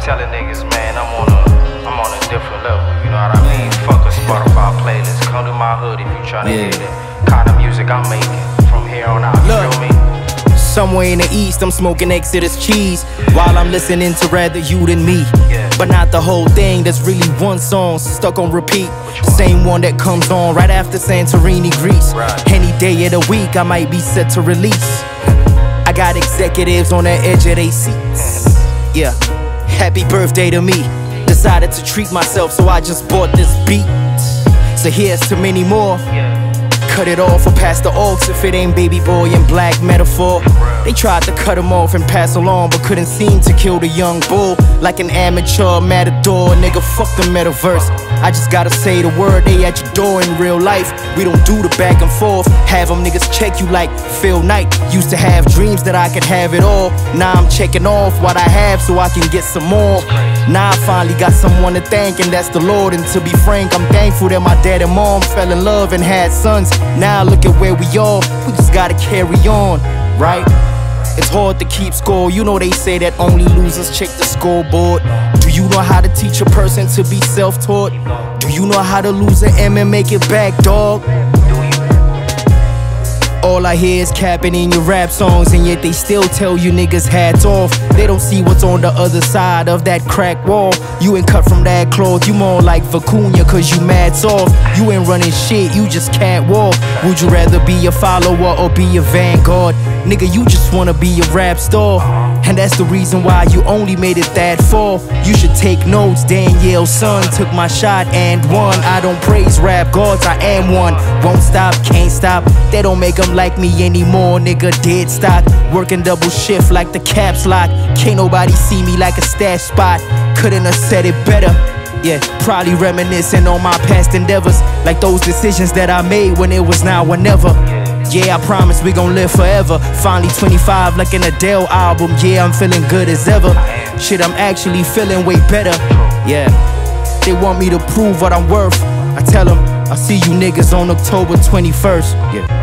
telling niggas, man, I'm on a different level, you know what I mean? Fuck a Spotify playlist, come to my hood if you tryna hear the kind of music I'm making from here on out, you feel me? Somewhere in the east, I'm smoking Exodus cheese while I'm listening to Rather You Than Me. But not the whole thing, there's really one song stuck on repeat. Same one that comes on right after Santorini, Greece. Any day of the week, I might be set to release. I got executives on the edge of their seats. Yeah, happy birthday to me. Decided to treat myself, so I just bought this beat. So here's to many more. Cut it off or pass the aux if it ain't Baby Boy and Black Metaphor. They tried to cut him off and pass along, but couldn't seem to kill the young bull. Like an amateur matador, nigga, fuck the metaverse. I just gotta say the word, they at your door in real life. We don't do the back and forth, have them niggas check you like Phil Knight. Used to have dreams that I could have it all. Now I'm checking off what I have so I can get some more. Now I finally got someone to thank, and that's the Lord. And to be frank, I'm thankful that my dad and mom fell in love and had sons. Now look at where we are, we just gotta carry on, right? It's hard to keep score, you know they say that only losers check the scoreboard. Do you know how to teach a person to be self-taught? Do you know how to lose an M and make it back, dog? All I hear is capping in your rap songs, and yet they still tell you niggas hats off. They don't see what's on the other side of that crack wall. You ain't cut from that cloth, you more like Vicuña cause you mad soft. You ain't running shit, you just can't walk. Would you rather be a follower or be a vanguard? Nigga, you just wanna be a rap star. And that's the reason why you only made it that far. You should take notes, Danielle's son took my shot and won. I don't praise rap gods, I am one. Won't stop, can't stop, they don't make them like me anymore, nigga, dead stock. Working double shift like the caps lock. Can't nobody see me like a stash spot. Couldn't have said it better. Yeah, probably reminiscing on my past endeavors, like those decisions that I made when it was now or never. Yeah, I promise we gon' live forever. Finally 25 like an Adele album. Yeah, I'm feeling good as ever. Shit, I'm actually feeling way better. Yeah, they want me to prove what I'm worth. I tell them, I'll see you niggas on October 21st. Yeah.